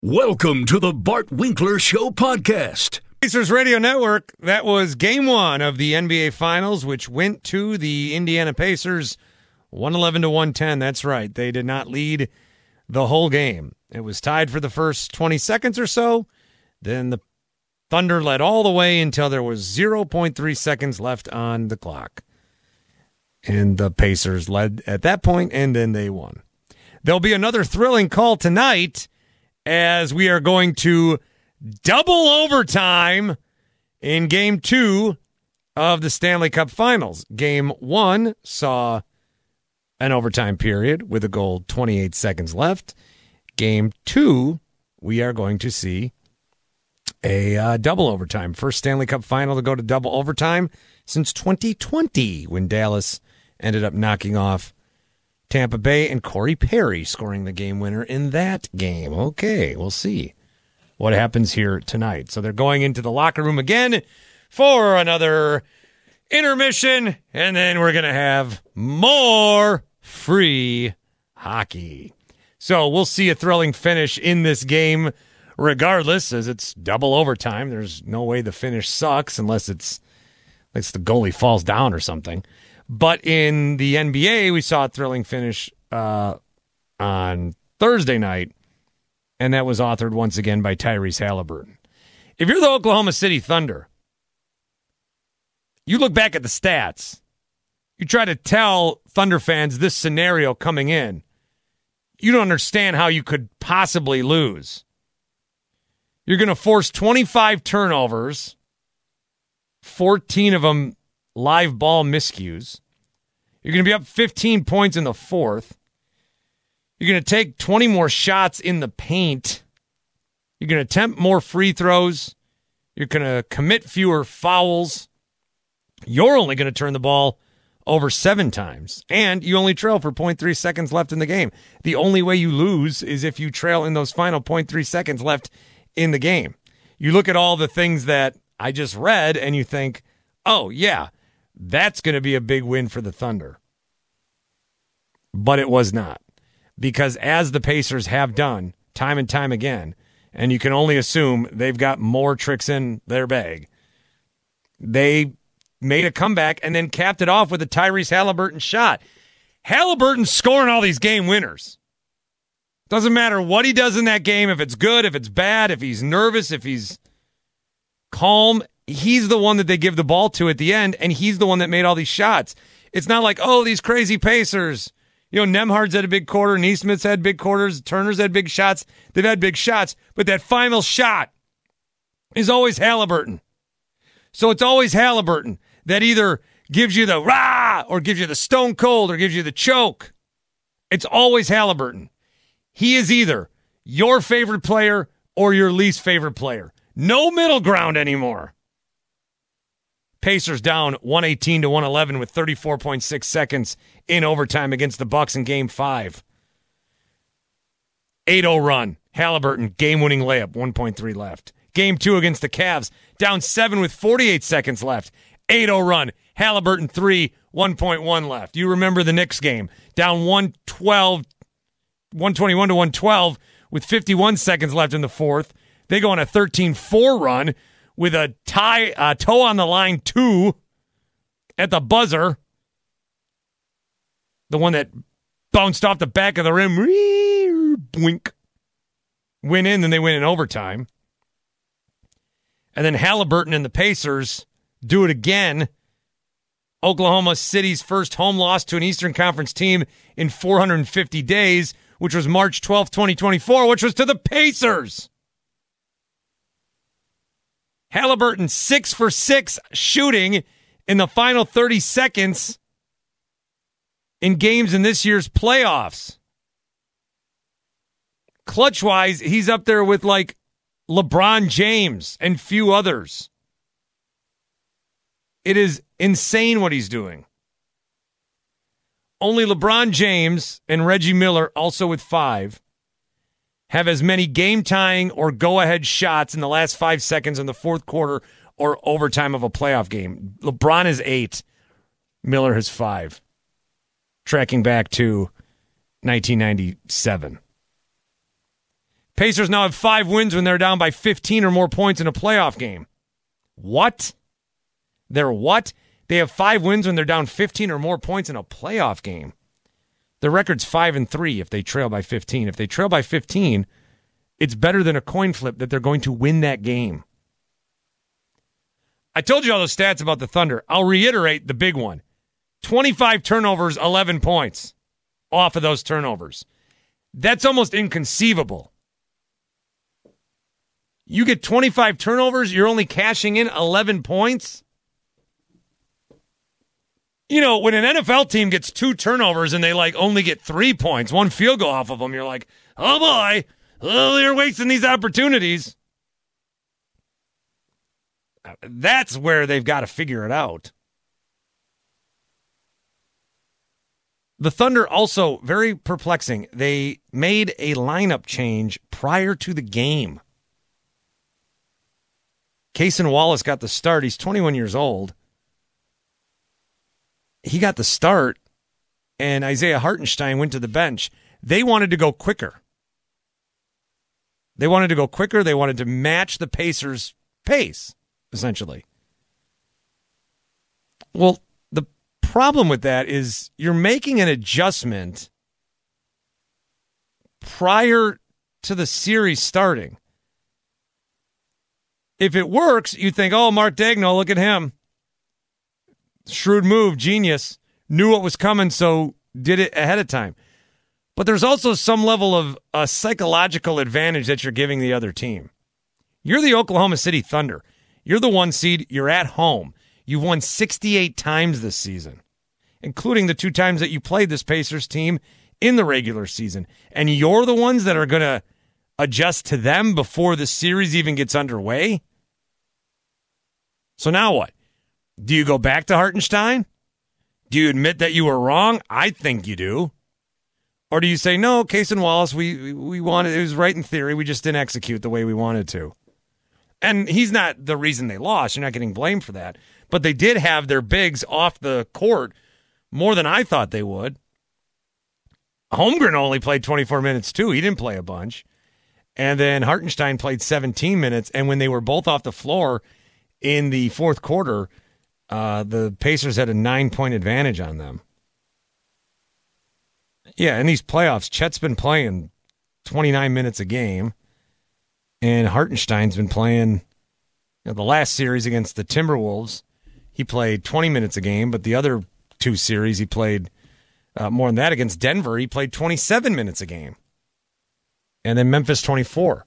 Welcome to the Bart Winkler Show podcast. Pacers Radio Network, that was game one of the NBA Finals, which went to the Indiana Pacers 111 to 110. That's right. They did not lead the whole game. It was tied for the first 20 seconds or so. Then the Thunder led all the way until there was 0.3 seconds left on the clock. And the Pacers led at that point, and then they won. There'll be another thrilling call tonight as we are going to double overtime in Game 2 of the Stanley Cup Finals. Game 1 saw an overtime period with a goal 28 seconds left. Game 2, we are going to see a double overtime. First Stanley Cup Final to go to double overtime since 2020 when Dallas ended up knocking off Tampa Bay and Corey Perry scoring the game winner in that game. Okay, we'll see what happens here tonight. So they're going into the locker room again for another intermission, and then we're going to have more free hockey. So we'll see a thrilling finish in this game regardless, as it's double overtime. There's no way the finish sucks unless the goalie falls down or something. But in the NBA, we saw a thrilling finish on Thursday night, and that was authored once again by Tyrese Haliburton. If you're the Oklahoma City Thunder, you look back at the stats, you try to tell Thunder fans this scenario coming in, you don't understand how you could possibly lose. You're going to force 25 turnovers, 14 of them live ball miscues. You're going to be up 15 points in the fourth. You're going to take 20 more shots in the paint. You're going to attempt more free throws. You're going to commit fewer fouls. You're only going to turn the ball over 7 times. And you only trail for 0.3 seconds left in the game. The only way you lose is if you trail in those final 0.3 seconds left in the game. You look at all the things that I just read and you think, oh, yeah, that's going to be a big win for the Thunder. But it was not. Because as the Pacers have done time and time again, and you can only assume they've got more tricks in their bag, they made a comeback and then capped it off with a Tyrese Haliburton shot. Haliburton's scoring all these game winners. Doesn't matter what he does in that game, if it's good, if it's bad, if he's nervous, if he's calm. He's the one that they give the ball to at the end, and he's the one that made all these shots. It's not like, oh, these crazy Pacers. You know, Nembhard's had a big quarter, Neesmith's had big quarters, Turner's had big shots. They've had big shots, but that final shot is always Haliburton. So it's always Haliburton that either gives you the rah, or gives you the stone cold, or gives you the choke. It's always Haliburton. He is either your favorite player or your least favorite player. No middle ground anymore. Pacers down 118 to 111 with 34.6 seconds in overtime against the Bucks in Game 5. 8-0 run. Haliburton, game-winning layup, 1.3 left. Game 2 against the Cavs, down 7 with 48 seconds left. 8-0 run. Haliburton 3, 1.1 left. You remember the Knicks game, down 121 to 112 with 51 seconds left in the fourth. They go on a 13-4 run with a toe on the line 2 at the buzzer. The one that bounced off the back of the rim. Boink. Went in, then they went in overtime. And then Haliburton and the Pacers do it again. Oklahoma City's first home loss to an Eastern Conference team in 450 days, which was March 12th, 2024, which was to the Pacers. Haliburton 6 for 6 shooting in the final 30 seconds in games in this year's playoffs. Clutch-wise, he's up there with like LeBron James and few others. It is insane what he's doing. Only LeBron James and Reggie Miller, also with 5, have as many game-tying or go-ahead shots in the last 5 seconds in the fourth quarter or overtime of a playoff game. LeBron has 8. Miller has 5. Tracking back to 1997. Pacers now have 5 wins when they're down by 15 or more points in a playoff game. What? They're what? They have 5 wins when they're down 15 or more points in a playoff game. Their record's 5-3 if they trail by 15. If they trail by 15, it's better than a coin flip that they're going to win that game. I told you all those stats about the Thunder. I'll reiterate the big one. 25 turnovers, 11 points off of those turnovers. That's almost inconceivable. You get 25 turnovers, you're only cashing in 11 points? You know, when an NFL team gets 2 turnovers and they only get 3 points, 1 field goal off of them, you're like, oh boy, they're wasting these opportunities. That's where they've got to figure it out. The Thunder also, very perplexing, they made a lineup change prior to the game. Cason Wallace got the start. He's 21 years old. He got the start, and Isaiah Hartenstein went to the bench. They wanted to go quicker. They wanted to match the Pacers' pace, essentially. Well, the problem with that is you're making an adjustment prior to the series starting. If it works, you think, oh, Mark Daigneault, look at him. Shrewd move, genius. Knew what was coming, so did it ahead of time. But there's also some level of a psychological advantage that you're giving the other team. You're the Oklahoma City Thunder. You're the 1 seed. You're at home. You've won 68 times this season, including the 2 times that you played this Pacers team in the regular season. And you're the ones that are going to adjust to them before the series even gets underway? So now what? Do you go back to Hartenstein? Do you admit that you were wrong? I think you do. Or do you say, no, Cason Wallace, we wanted, it was right in theory, we just didn't execute the way we wanted to. And he's not the reason they lost. You're not getting blamed for that. But they did have their bigs off the court more than I thought they would. Holmgren only played 24 minutes, too. He didn't play a bunch. And then Hartenstein played 17 minutes. And when they were both off the floor in the fourth quarter, the Pacers had a 9-point advantage on them. Yeah, in these playoffs, Chet's been playing 29 minutes a game, and Hartenstein's been playing the last series against the Timberwolves. He played 20 minutes a game, but the other 2 series he played more than that. Against Denver, he played 27 minutes a game. And then Memphis, 24.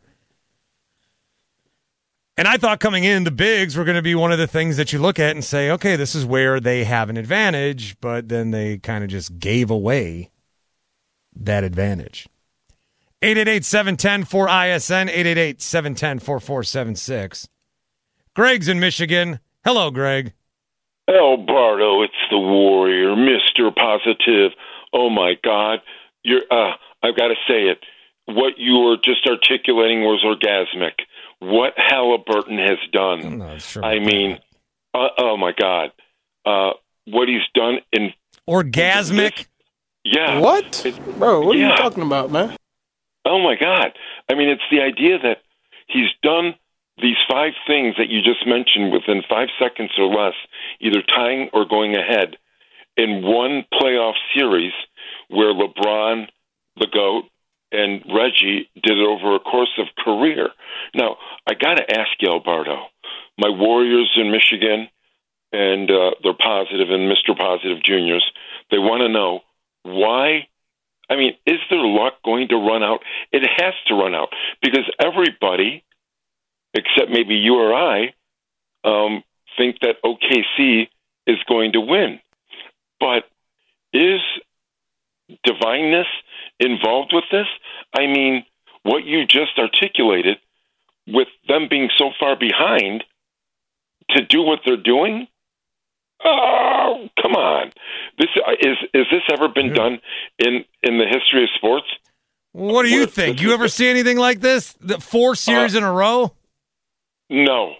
And I thought coming in, the bigs were going to be one of the things that you look at and say, okay, this is where they have an advantage, but then they kind of just gave away that advantage. 888-710-4ISN, 888-710-4476. Greg's in Michigan. Hello, Greg. Alberto, it's the Warrior, Mr. Positive. Oh, my God. I've got to say it. What you were just articulating was orgasmic. What Halliburton has done. I'm not sure I mean, oh, my God. What he's done in... Orgasmic? Yeah. What? Bro, what are you talking about, man? Oh, my God. I mean, it's the idea that he's done these 5 things that you just mentioned within 5 seconds or less, either tying or going ahead, in one playoff series where LeBron, the GOAT, and Reggie did it over a course of career. Now, I got to ask you, Alberto, my Warriors in Michigan, and they're positive, and Mr. Positive Juniors, they want to know why. I mean, is their luck going to run out? It has to run out because everybody, except maybe you or I, think that OKC is going to win. But is divineness involved with this? I mean, what you just articulated, with them being so far behind to do what they're doing? Oh, come on! This is this ever been done in the history of sports? What do you think? You ever see anything like this? The 4 series in a row? No.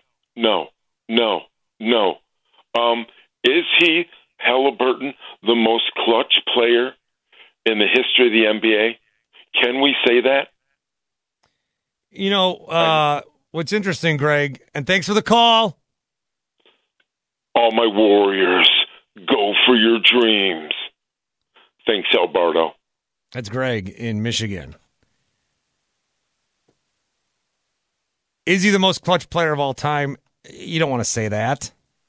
Is he, Halliburton, the most clutch player in the history of the NBA? Can we say that? You know, what's interesting, Greg, and thanks for the call. All my Warriors, go for your dreams. Thanks, Alberto. That's Greg in Michigan. Is he the most clutch player of all time? You don't want to say that.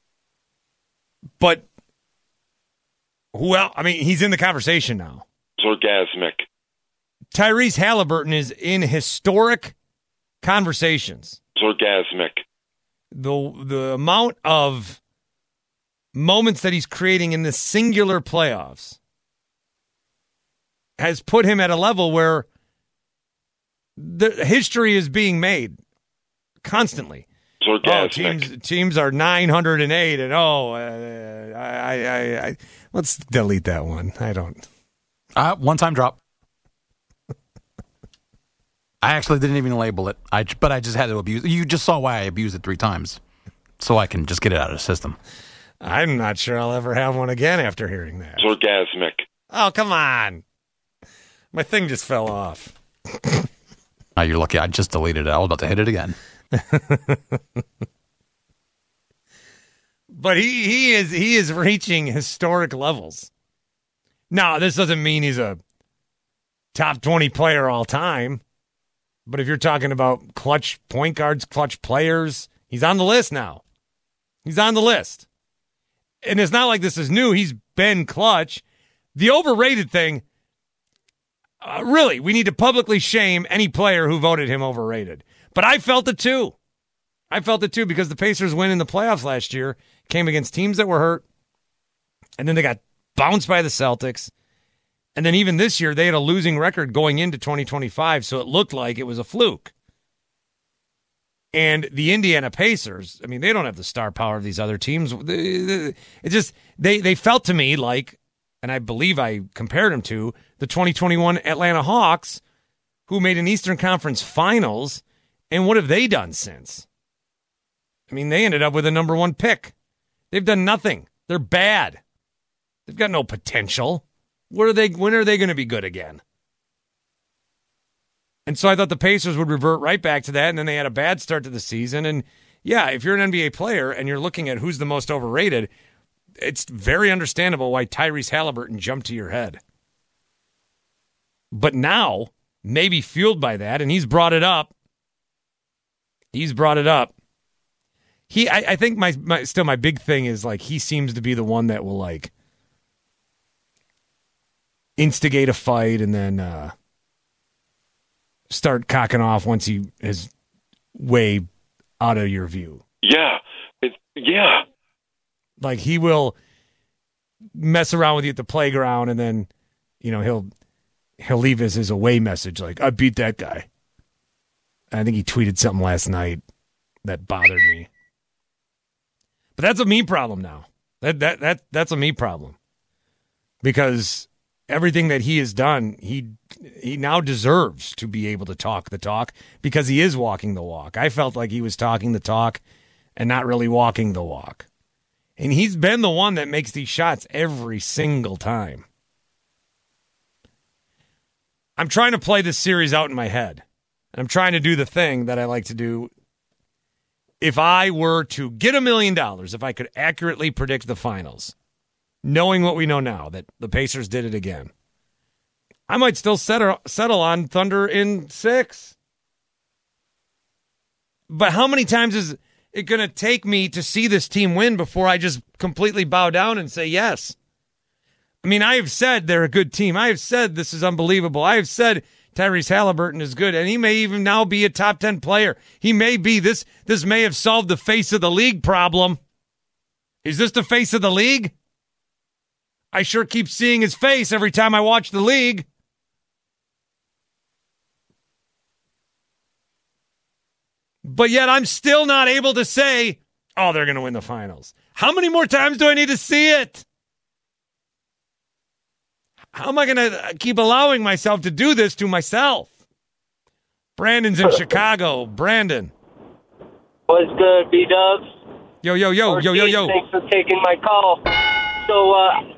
But who else? I mean, he's in the conversation now. It's orgasmic. Tyrese Halliburton is in historic conversations. It's orgasmic. The amount of moments that he's creating in the singular playoffs has put him at a level where the history is being made constantly. It's orgasmic. Teams are 908 and I let's delete that one. I don't. One-time drop. I actually didn't even label it. But I just had to abuse it. You just saw why I abused it 3 times. So I can just get it out of the system. I'm not sure I'll ever have one again after hearing that. It's orgasmic. Oh, come on. My thing just fell off. Oh, you're lucky. I just deleted it. I was about to hit it again. But he is reaching historic levels. Now, this doesn't mean he's a top 20 player all time. But if you're talking about clutch point guards, clutch players, he's on the list now. He's on the list. And it's not like this is new. He's been clutch. The overrated thing, really, we need to publicly shame any player who voted him overrated. But I felt it too. Because the Pacers win in the playoffs last year, came against teams that were hurt, and then they got bounced by the Celtics. And then even this year, they had a losing record going into 2025, so it looked like it was a fluke. And the Indiana Pacers, I mean, they don't have the star power of these other teams. It just, they felt to me like, and I believe I compared them to, the 2021 Atlanta Hawks, who made an Eastern Conference Finals, and what have they done since? I mean, they ended up with a number 1 pick. They've done nothing. They're bad. They've got no potential. When are they going to be good again? And so I thought the Pacers would revert right back to that, and then they had a bad start to the season. And, yeah, if you're an NBA player and you're looking at who's the most overrated, it's very understandable why Tyrese Halliburton jumped to your head. But now, maybe fueled by that, and he's brought it up. I think my big thing is, like, he seems to be the one that will, like, instigate a fight and then start cocking off once he is way out of your view. Yeah. Yeah. Like, he will mess around with you at the playground, and then, you know, he'll leave as his away message, like, I beat that guy. I think he tweeted something last night that bothered me. But that's a me problem now. That's a me problem. Because everything that he has done, he now deserves to be able to talk the talk because he is walking the walk. I felt like he was talking the talk and not really walking the walk. And he's been the one that makes these shots every single time. I'm trying to play this series out in my head. And I'm trying to do the thing that I like to do. If I were to get $1 million, if I could accurately predict the finals, knowing what we know now, that the Pacers did it again, I might still settle on Thunder in 6. But how many times is it going to take me to see this team win before I just completely bow down and say yes? I mean, I have said they're a good team. I have said this is unbelievable. I have said Tyrese Halliburton is good, and he may even now be a top 10 player. He may be. This may have solved the face of the league problem. Is this the face of the league? I sure keep seeing his face every time I watch the league. But yet I'm still not able to say, oh, they're going to win the finals. How many more times do I need to see it? How am I going to keep allowing myself to do this to myself? Brandon's in Chicago. Brandon. What's good, B-Dubs? Yo. Thanks for taking my call. So,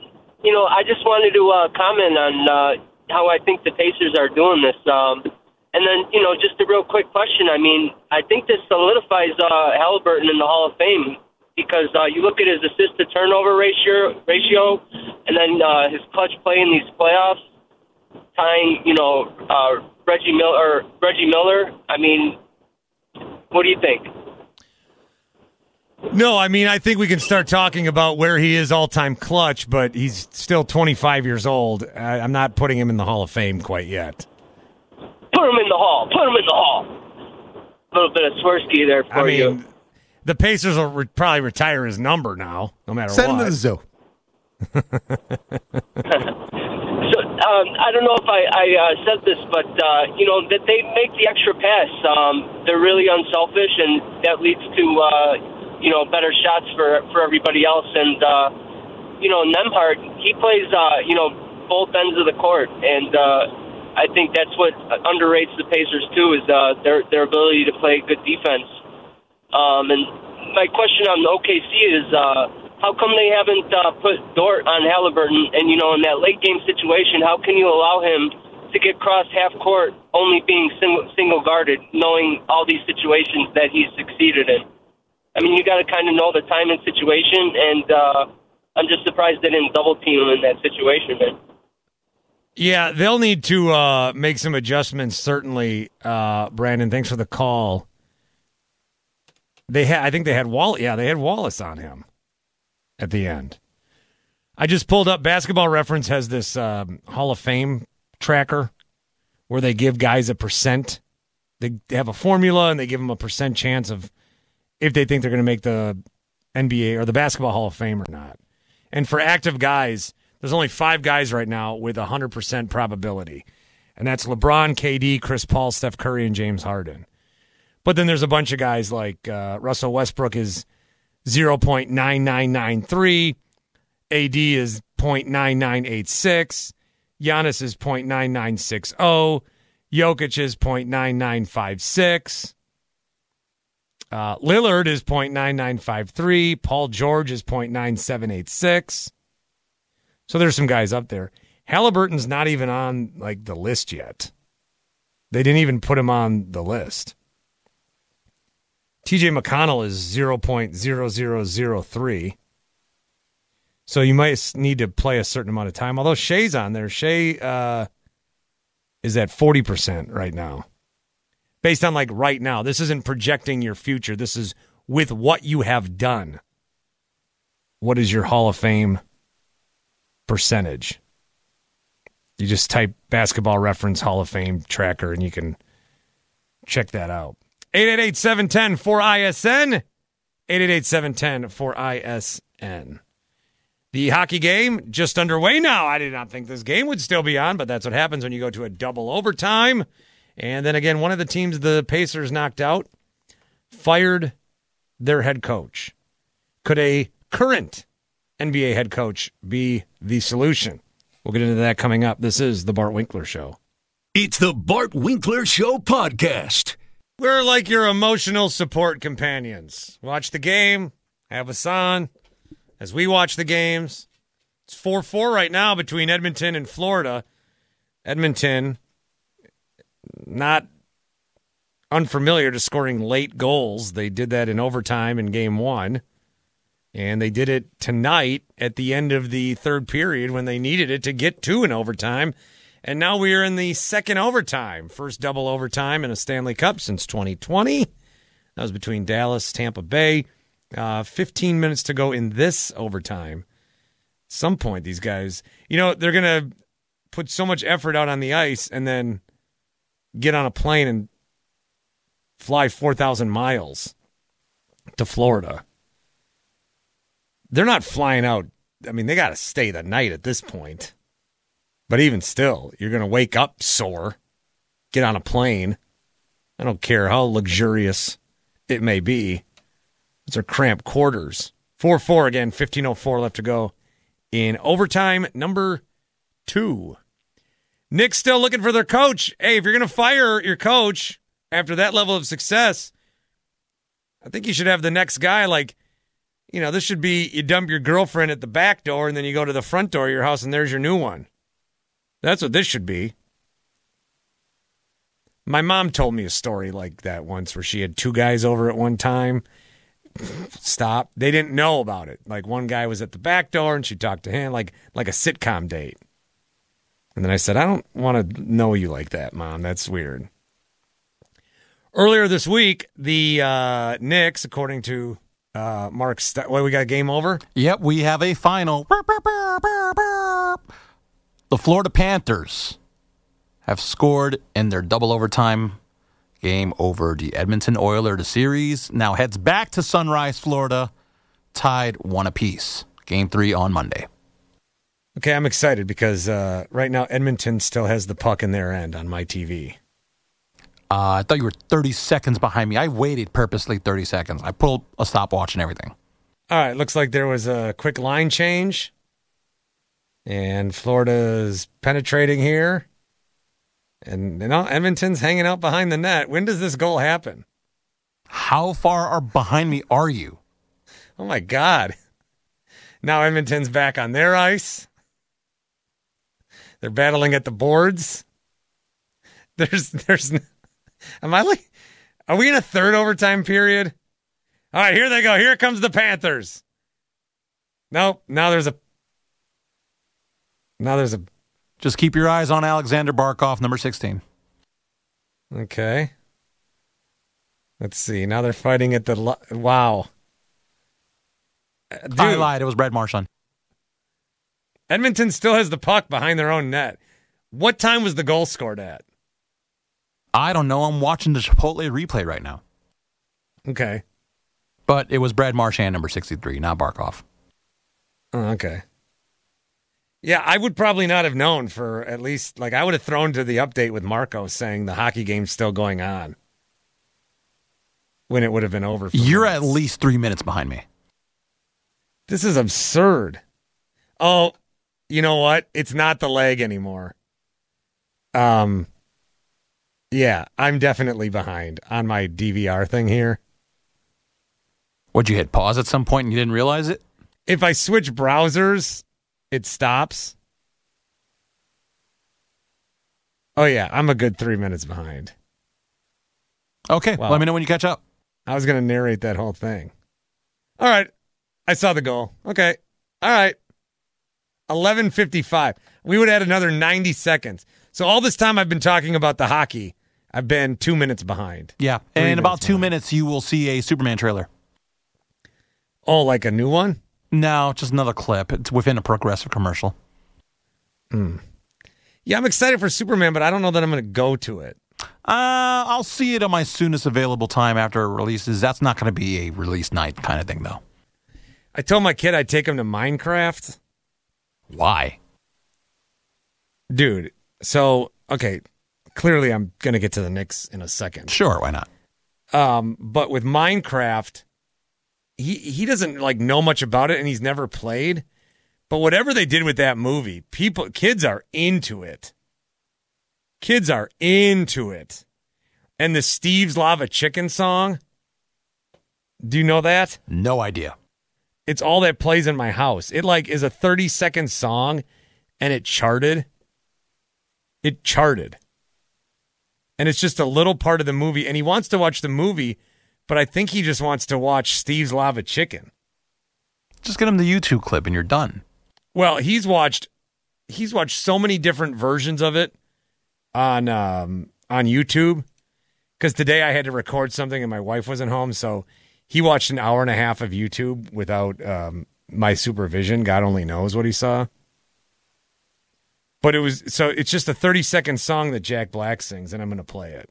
I just wanted to comment on how I think the Pacers are doing this. And then, just a real quick question. I mean, I think this solidifies Halliburton in the Hall of Fame because you look at his assist-to-turnover ratio, and then his clutch play in these playoffs, tying, Reggie Miller. I mean, what do you think? No, I mean, I think we can start talking about where he is all-time clutch, but he's still 25 years old. I'm not putting him in the Hall of Fame quite yet. Put him in the Hall. A little bit of Swirsky there for you. The Pacers will probably retire his number now, no matter Send him what. to the zoo. So, I don't know if I said this, but, that they make the extra pass. They're really unselfish, and that leads to, better shots for everybody else. And, Nembhard, he plays, both ends of the court. And I think that's what underrates the Pacers, too, is their ability to play good defense. And my question on OKC is, how come they haven't put Dort on Halliburton? And, in that late-game situation, how can you allow him to get cross half-court only being single-guarded, knowing all these situations that he's succeeded in? I mean, you got to kind of know the time and situation, and I'm just surprised they didn't double-team him in that situation, man. Yeah, they'll need to make some adjustments, certainly, Brandon. Thanks for the call. I think they had Wallace. Yeah, they had Wallace on him at the end. I just pulled up Basketball Reference has this Hall of Fame tracker where they give guys a percent. They have a formula and they give them a percent chance of if they think they're going to make the NBA or the Basketball Hall of Fame or not. And for active guys, there's only 5 guys right now with 100% probability. And that's LeBron, KD, Chris Paul, Steph Curry, and James Harden. But then there's a bunch of guys like Russell Westbrook is 0.9993. AD is 0.9986. Giannis is 0.9960. Jokic is 0.9956. Lillard is 0.9953. Paul George is 0.9786. So there's some guys up there. Halliburton's not even on the list yet. They didn't even put him on the list. TJ McConnell is 0.0003. So you might need to play a certain amount of time. Although Shea's on there. Shea is at 40% right now. Based on right now. This isn't projecting your future. This is with what you have done. What is your Hall of Fame percentage? You just type Basketball Reference Hall of Fame tracker and you can check that out. 888-710-4ISN. 888-710-4ISN. The hockey game just underway now. I did not think this game would still be on, but that's what happens when you go to a double overtime. And then again, one of the teams the Pacers knocked out fired their head coach. Could a current NBA head coach be the solution? We'll get into that coming up. This is The Bart Winkler Show. It's The Bart Winkler Show podcast. We're like your emotional support companions. Watch the game, have us on as we watch the games. It's 4-4 right now between Edmonton and Florida. Edmonton, not unfamiliar to scoring late goals. They did that in overtime in game 1. And they did it tonight at the end of the third period when they needed it to get to an overtime. And now we are in the second overtime. First double overtime in a Stanley Cup since 2020. That was between Dallas, Tampa Bay. 15 minutes to go in this overtime. At some point, these guys, they're going to put so much effort out on the ice and then get on a plane and fly 4,000 miles to Florida. They're not flying out. I mean, they got to stay the night at this point. But even still, you're going to wake up sore, get on a plane. I don't care how luxurious it may be. Those are cramped quarters. 4-4 again, 15:04 left to go in overtime number 2. Nick's still looking for their coach. Hey, if you're going to fire your coach after that level of success, I think you should have the next guy this should be you dump your girlfriend at the back door and then you go to the front door of your house and there's your new one. That's what this should be. My mom told me a story like that once where she had two guys over at one time. Stop. They didn't know about it. Like one guy was at the back door and she talked to him like a sitcom date. And then I said, I don't want to know you like that, Mom. That's weird. Earlier this week, the Knicks, according to Mark, we got a game over? Yep, we have a final. The Florida Panthers have scored in their double overtime game over the Edmonton Oilers. The series now heads back to Sunrise, Florida, tied 1 apiece. Game 3 on Monday. Okay, I'm excited because right now Edmonton still has the puck in their end on my TV. I thought you were 30 seconds behind me. I waited purposely 30 seconds. I pulled a stopwatch and everything. All right, looks like there was a quick line change. And Florida's penetrating here. And Edmonton's hanging out behind the net. When does this goal happen? How far behind me are you? Oh, my God. Now Edmonton's back on their ice. They're battling at the boards. Am I like, are we in a third overtime period? All right, here they go. Here comes the Panthers. Nope. Now there's a. Just keep your eyes on Alexander Barkov, number 16. Okay. Let's see. Now they're fighting at the. Wow. Dude, I lied. It was Brad Marchand. Edmonton still has the puck behind their own net. What time was the goal scored at? I don't know. I'm watching the Chipotle replay right now. Okay. But it was Brad Marchand, number 63, not Barkov. Oh, okay. Yeah, I would probably not have known for at least, I would have thrown to the update with Marco saying the hockey game's still going on when it would have been over. You're at least 3 minutes behind me. This is absurd. Oh, you know what? It's not the leg anymore. Yeah, I'm definitely behind on my DVR thing here. Would you hit pause at some point and you didn't realize it? If I switch browsers, it stops. Oh, yeah, I'm a good 3 minutes behind. Okay, Wow. Let me know when you catch up. I was going to narrate that whole thing. All right, I saw the goal. Okay, all right. 11:55. We would add another 90 seconds. So all this time I've been talking about the hockey, I've been 2 minutes behind. Yeah, and in about 2 minutes you will see a Superman trailer. Oh, like a new one? No, just another clip. It's within a Progressive commercial. Yeah, I'm excited for Superman, but I don't know that I'm going to go to it. I'll see it on my soonest available time after it releases. That's not going to be a release night kind of thing, though. I told my kid I'd take him to Minecraft. Why? Dude, so, okay, clearly I'm going to get to the Knicks in a second. Sure, why not? But with Minecraft, he doesn't know much about it and he's never played. But whatever they did with that movie, kids are into it. Kids are into it. And the Steve's Lava Chicken song, do you know that? No idea. It's all that plays in my house. It is a 30-second song and it charted. It charted. And it's just a little part of the movie. And he wants to watch the movie, but I think he just wants to watch Steve's Lava Chicken. Just get him the YouTube clip and you're done. Well, he's watched so many different versions of it on YouTube. Because today I had to record something and my wife wasn't home, so he watched an hour and a half of YouTube without my supervision. God only knows what he saw. But it's just a 30-second song that Jack Black sings, and I'm going to play it.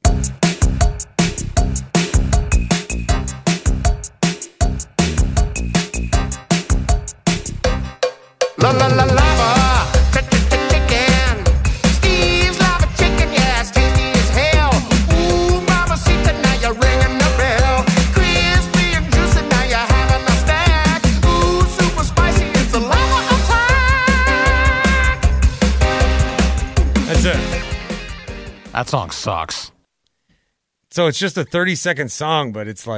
La la la lava, chicken. Steve's Lava Chicken, yeah, it's tasty as hell. Ooh, mamacita, now you're ringing the bell. Crispy and juicy, now you're having a snack. Ooh, super spicy, it's a lava attack. That's it. That song sucks. So it's just a 30-second song, but it's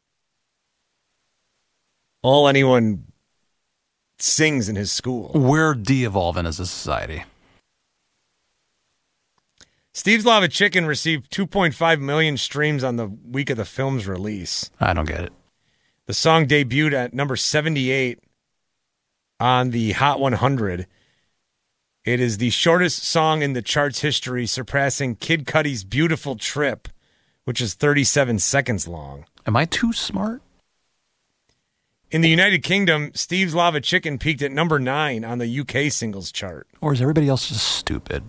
all anyone sings in his school. We're de-evolving as a society. Steve's Lava Chicken received 2.5 million streams on the week of the film's release. I don't get it. The song debuted at number 78 on the Hot 100. It is the shortest song in the chart's history, surpassing Kid Cudi's Beautiful Trip, which is 37 seconds long. Am I too smart? In the United Kingdom, Steve's Lava Chicken peaked at number 9 on the UK singles chart. Or is everybody else just stupid?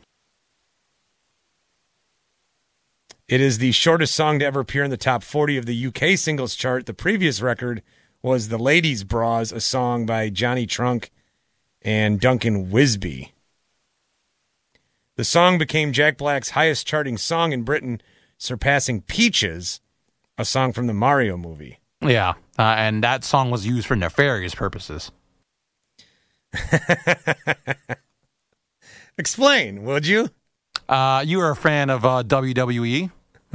It is the shortest song to ever appear in the top 40 of the UK singles chart. The previous record was The Ladies' Bras, a song by Johnny Trunk and Duncan Wisby. The song became Jack Black's highest charting song in Britain, surpassing Peaches, a song from the Mario movie. Yeah, and that song was used for nefarious purposes. Explain, would you? You are a fan of WWE.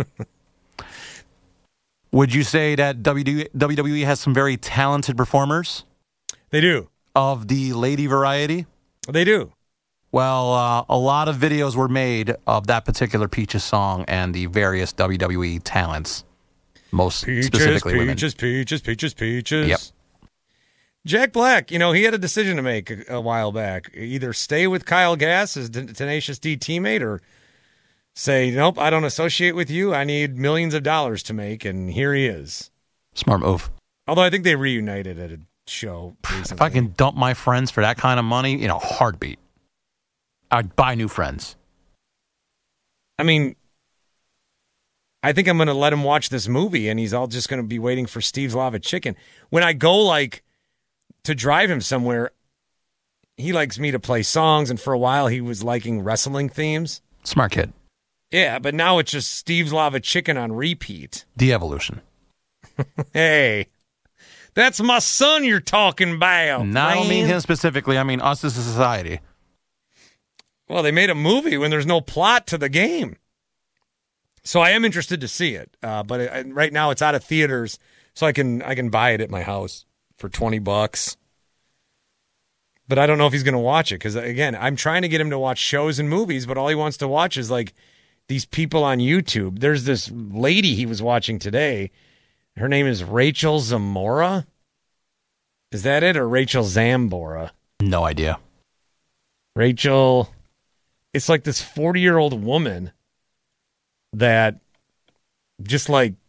Would you say that WWE has some very talented performers? They do. Of the lady variety? They do. Well, a lot of videos were made of that particular Peaches song and the various WWE talents. Most specifically women. Peaches. Yep. Jack Black, he had a decision to make a while back. Either stay with Kyle Gass as Tenacious D teammate or say, nope, I don't associate with you. I need millions of dollars to make, and here he is. Smart move. Although I think they reunited at a show recently. If I can dump my friends for that kind of money, heartbeat. I'd buy new friends. I mean, I think I'm going to let him watch this movie, and he's all just going to be waiting for Steve's Lava Chicken. When I go, to drive him somewhere, he likes me to play songs, and for a while he was liking wrestling themes. Smart kid. Yeah, but now it's just Steve's Lava Chicken on repeat. De-evolution. Hey, that's my son you're talking about. No, I don't mean him specifically. I mean us as a society. Well, they made a movie when there's no plot to the game. So I am interested to see it. But right now it's out of theaters, so I can buy it at my house for $20. But I don't know if he's going to watch it because, again, I'm trying to get him to watch shows and movies, but all he wants to watch is these people on YouTube. There's this lady he was watching today. Her name is Rachel Zamora. Is that it, or Rachel Zambora? No idea. Rachel, it's like this 40-year-old woman that just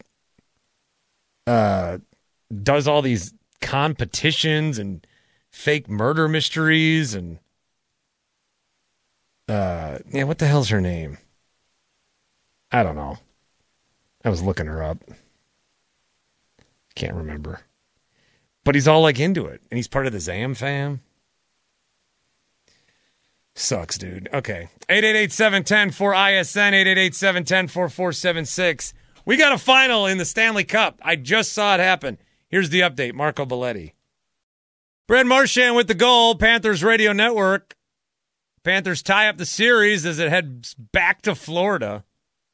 does all these competitions and fake murder mysteries and what the hell's her name? I don't know. I was looking her up. Can't remember. But he's all into it, and he's part of the Zam fam. Sucks, dude. Okay. 888-710-4ISN, 888-710-4476. We got a final in the Stanley Cup. I just saw it happen. Here's the update. Marco Belletti. Brad Marchand with the goal. Panthers Radio Network. Panthers tie up the series as it heads back to Florida.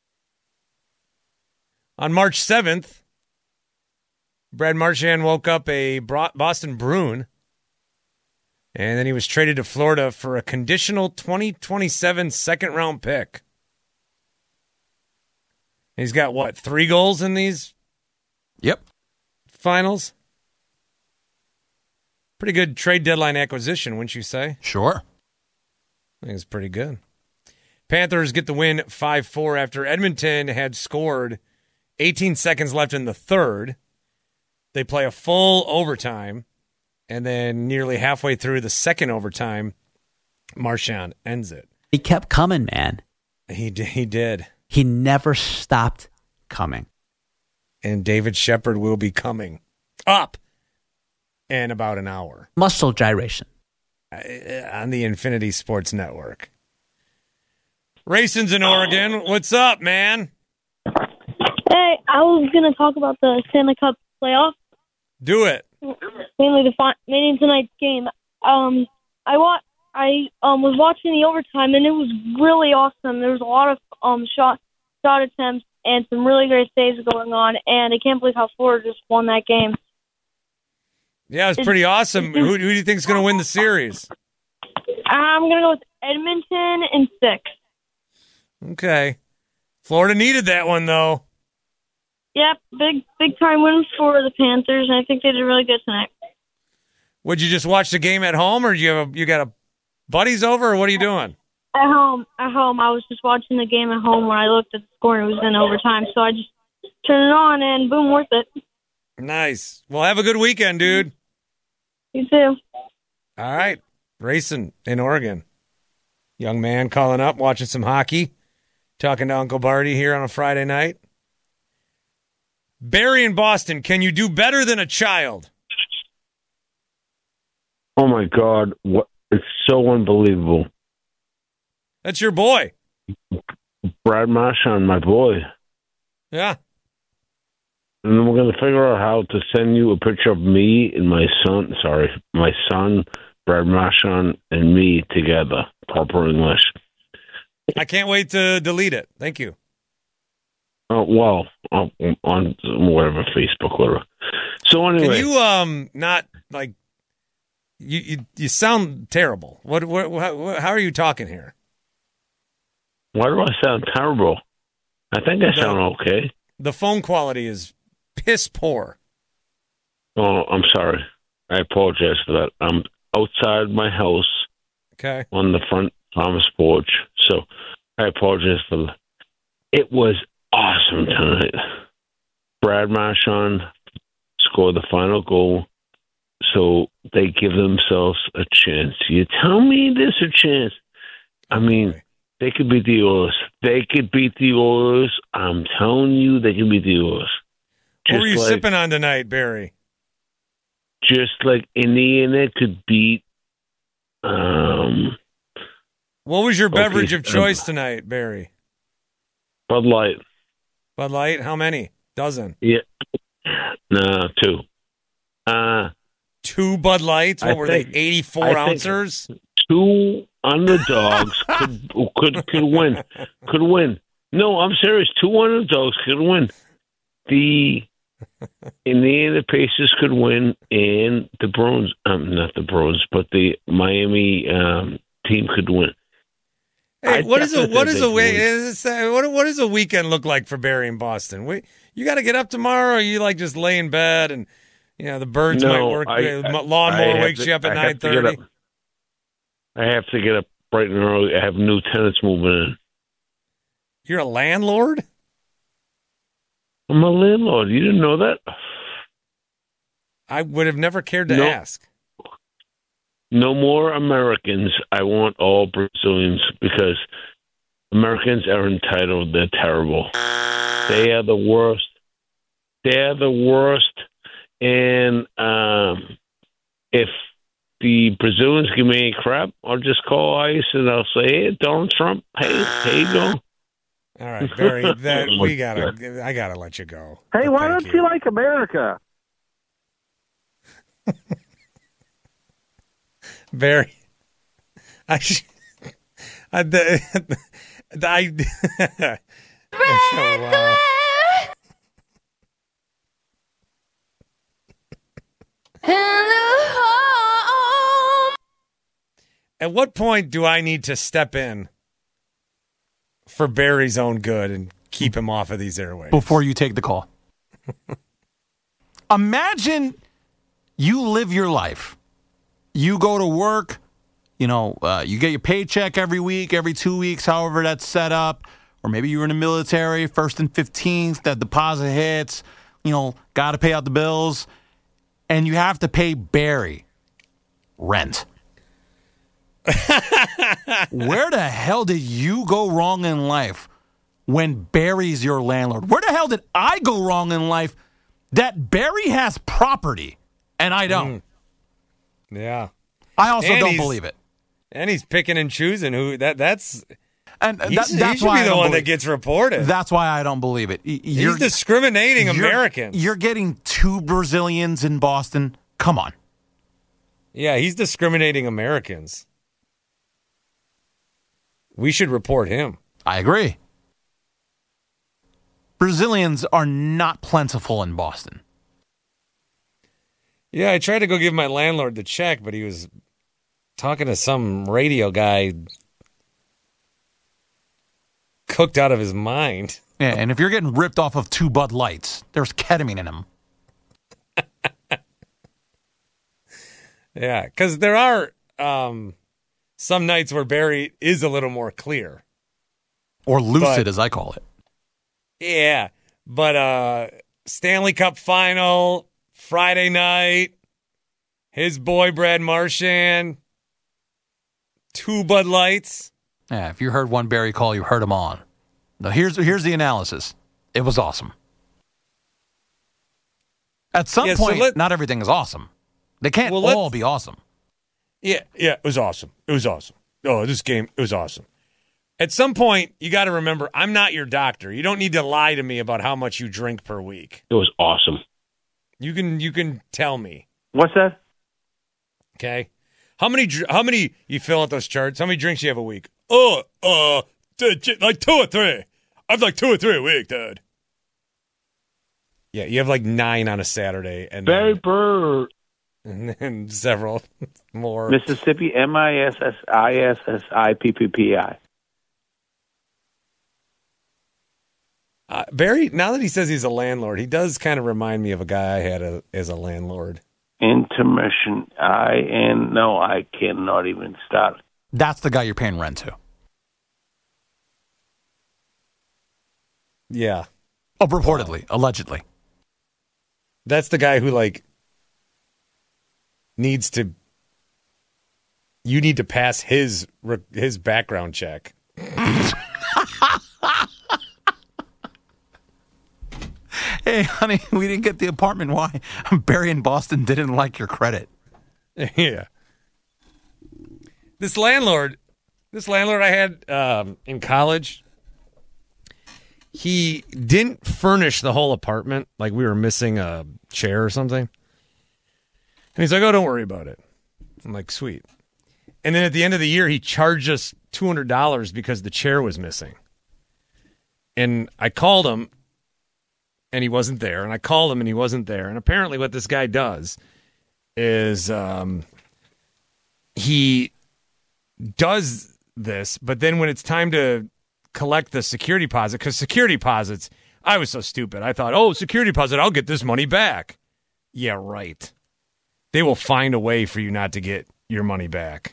On March 7th, Brad Marchand woke up a Boston Bruin, and then he was traded to Florida for a conditional 2027 second-round pick. He's got, 3 goals in these Yep. finals? Pretty good trade deadline acquisition, wouldn't you say? Sure. I think it's pretty good. Panthers get the win 5-4 after Edmonton had scored 18 seconds left in the third. They play a full overtime, and then nearly halfway through the second overtime, Marchand ends it. He kept coming, man. He did. He never stopped coming. And David Shepard will be coming up in about an hour. Muscle gyration. On the Infinity Sports Network. Raisins in Oregon, what's up, man? Hey, I was going to talk about the Stanley Cup playoff. Do it. Mainly tonight's game. I was watching the overtime, and it was really awesome. There was a lot of shot attempts and some really great saves going on, and I can't believe how Florida just won that game. Yeah, it's pretty awesome. Who do you think is going to win the series? I'm going to go with Edmonton in 6. Okay. Florida needed that one, though. Yep, big time win for the Panthers, and I think they did really good tonight. Would you just watch the game at home, or you got a buddies over, or what are you doing? At home. I was just watching the game at home when I looked at the score and it was in overtime, so I just turned it on and boom, worth it. Nice. Well, have a good weekend, dude. You too. All right. Racing in Oregon. Young man calling up, watching some hockey, talking to Uncle Barty here on a Friday night. Barry in Boston, can you do better than a child? Oh my God! What? It's so unbelievable. That's your boy. Brad Marchand, my boy. Yeah. And then we're going to figure out how to send you a picture of me and my son. Sorry, my son, Brad Marchand, and me together. Proper English. I can't wait to delete it. Thank you. Well, on whatever, Facebook, whatever. So anyway, can you not like you sound terrible. What how are you talking here? Why do I sound terrible? I think I sound okay. The phone quality is piss poor. Oh, I'm sorry. I apologize for that. I'm outside my house. Okay. On the front Thomas porch. So I apologize for that. It was awesome tonight. Brad Marchand scored the final goal, so they give themselves a chance. You tell me there's a chance. I mean, they could beat the Oilers. They could beat the Oilers. I'm telling you, they could beat the Oilers. What were you sipping on tonight, Barry? Just like Indiana could beat. What was your beverage of choice tonight, Barry? Bud Light. Bud Light? How many? Dozen? Yeah. No, 2. 2 Bud Lights? What were they, 84 ounces? 2 underdogs could win. Could win. No, I'm serious. 2 underdogs could win. The Indiana Pacers could win, and the Bruins, not the Bruins, but the Miami team could win. Hey, what does a weekend look like for Barry in Boston? You got to get up tomorrow, or you like just lay in bed and the birds might work. Lawnmower wakes you up at 9:30. I have to get up bright and early. I have new tenants moving in. You're a landlord? I'm a landlord. You didn't know that? I would have never cared to ask. No more Americans. I want all Brazilians because Americans are entitled. They're terrible. They are the worst. They're the worst. And if the Brazilians give me any crap, I'll just call ICE and I'll say, "Hey, Donald Trump, hey, you go." All right, Barry, I gotta let you go. Hey, why don't you like America? Barry, At what point do I need to step in for Barry's own good and keep him off of these airwaves? Before you take the call. Imagine you live your life. You go to work, you get your paycheck every week, every 2 weeks, however that's set up. Or maybe you're in the military, 1st and 15th, that deposit hits, got to pay out the bills. And you have to pay Barry rent. Where the hell did you go wrong in life when Barry's your landlord? Where the hell did I go wrong in life that Barry has property and I don't? Yeah. I also don't believe it. And he's picking and choosing who that's and that's why he should be the one that gets reported. That's why I don't believe it. He's discriminating Americans. You're getting 2 Brazilians in Boston. Come on. Yeah, he's discriminating Americans. We should report him. I agree. Brazilians are not plentiful in Boston. Yeah, I tried to go give my landlord the check, but he was talking to some radio guy cooked out of his mind. Yeah, and if you're getting ripped off of 2 Bud Lights, there's ketamine in them. Yeah, because there are some nights where Barry is a little more clear. Or lucid, as I call it. Yeah, but Stanley Cup final, Friday night, his boy Brad Marchand, 2 Bud Lights. Yeah, if you heard one Barry call, you heard them on. Now, here's the analysis. It was awesome. At some point, not everything is awesome. They can't all be awesome. Yeah, it was awesome. It was awesome. Oh, this game, it was awesome. At some point, you got to remember, I'm not your doctor. You don't need to lie to me about how much you drink per week. It was awesome. You can tell me. What's that? Okay. How many you fill out those charts? How many drinks you have a week? Like 2 or 3. I've like 2 or 3 a week, Dad. Yeah, you have like 9 on a Saturday, and Barry Bird, and then several more. Mississippi, MISSISSIPPPI. Barry, now that he says he's a landlord, he does kind of remind me of a guy I had as a landlord. Intermission. I cannot even start. That's the guy you're paying rent to. Yeah. Oh, reportedly, allegedly. That's the guy who, like, you need to pass his background check. Hey, honey, we didn't get the apartment. Why? Barry in Boston didn't like your credit. Yeah. This landlord I had in college, he didn't furnish the whole apartment. Like, we were missing a chair or something. And he's like, oh, don't worry about it. I'm like, sweet. And then at the end of the year, he charged us $200 because the chair was missing. And I called him, and he wasn't there. And I called him, and he wasn't there. And apparently what this guy does is he does this, but then when it's time to collect the security deposit, because security deposits, I was so stupid. I thought, oh, security deposit, I'll get this money back. Yeah, right. They will find a way for you not to get your money back.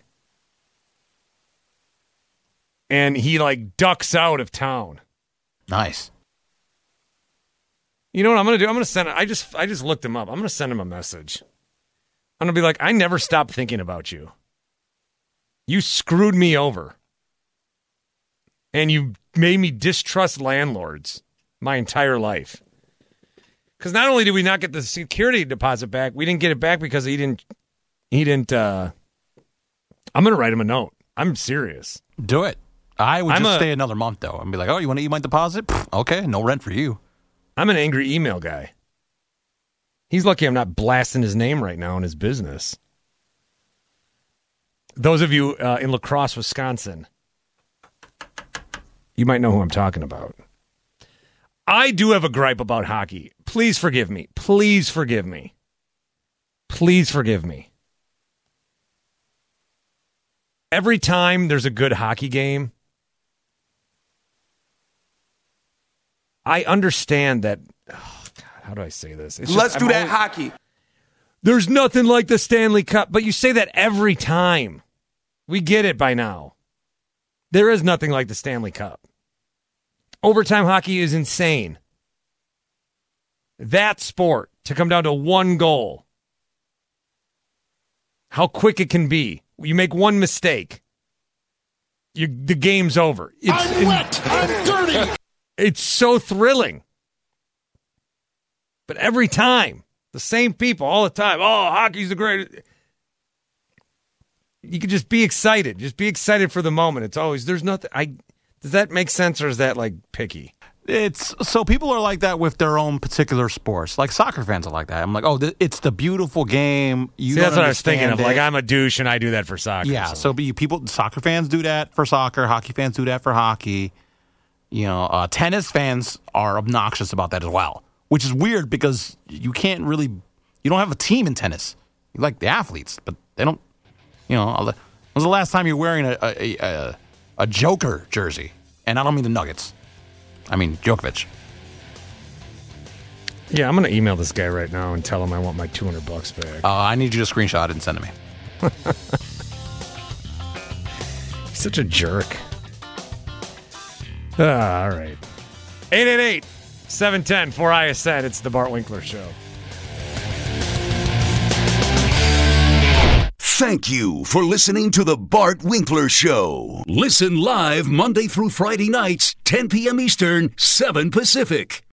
And he, like, ducks out of town. Nice. You know what I'm going to do? I'm going to send it. I just looked him up. I'm going to send him a message. I'm going to be like, I never stopped thinking about you. You screwed me over. And you made me distrust landlords my entire life. Because not only did we not get the security deposit back, we didn't get it back because he didn't, I'm going to write him a note. I'm serious. Do it. I would just stay another month, though, and be like, oh, you want to eat my deposit? Pfft, okay, no rent for you. I'm an angry email guy. He's lucky I'm not blasting his name right now in his business. Those of you in La Crosse, Wisconsin, you might know who I'm talking about. I do have a gripe about hockey. Please forgive me. Please forgive me. Please forgive me. Every time there's a good hockey game, I understand that. Oh God, how do I say this? Let's do that hockey. There's nothing like the Stanley Cup, but you say that every time. We get it by now. There is nothing like the Stanley Cup. Overtime hockey is insane. That sport, to come down to one goal, how quick it can be. You make one mistake, the game's over. I'm wet. I'm dirty. It's so thrilling. But every time, the same people all the time. Oh, hockey's the greatest. You could just be excited. Just be excited for the moment. It's always, there's nothing. Does that make sense, or is that like picky? It's so people are like that with their own particular sports. Like soccer fans are like that. I'm like, oh, it's the beautiful game. See, that's what I was thinking of. Like, I'm a douche and I do that for soccer. Yeah, so soccer fans do that for soccer. Hockey fans do that for hockey. You know, tennis fans are obnoxious about that as well, which is weird because you don't have a team in tennis. You like the athletes, but they don't. You know, when was the last time you're wearing a Joker jersey? And I don't mean the Nuggets. I mean Djokovic. Yeah, I'm going to email this guy right now and tell him I want my $200 back. I need you to screenshot it and send it to me. He's such a jerk. All right. 888-710-4ISN. It's the Bart Winkler Show. Thank you for listening to the Bart Winkler Show. Listen live Monday through Friday nights, 10 p.m. Eastern, 7 Pacific.